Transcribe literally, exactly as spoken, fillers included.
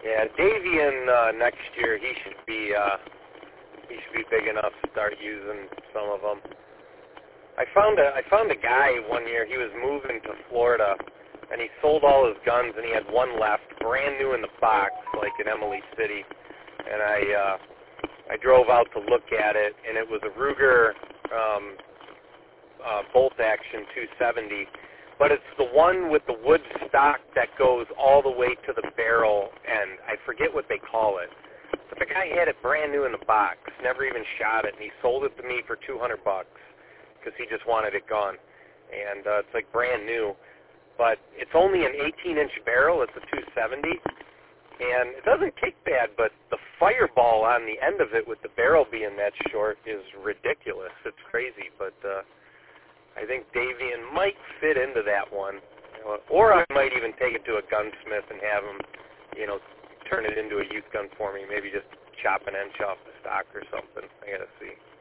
Yeah, Davian uh, next year he should be uh, he should be big enough to start using some of them. I found a I found a guy one year. He was moving to Florida, and he sold all his guns, and he had one left, brand new in the box, like in Emily City. And I uh, I drove out to look at it, and it was a Ruger um, uh, bolt action two seventy. But it's the one with the wood stock that goes all the way to the barrel, and I forget what they call it. But the guy had it brand new in the box, never even shot it, and he sold it to me for two hundred bucks because he just wanted it gone. And uh, it's like brand new. But it's only an eighteen inch barrel. It's a two seventy. And it doesn't kick bad, but the fireball on the end of it with the barrel being that short is ridiculous. It's crazy, but... Uh, I think Davian might fit into that one, you know, or I might even take it to a gunsmith and have him, you know, turn it into a youth gun for me. Maybe just chop an inch off the stock or something. I gotta see.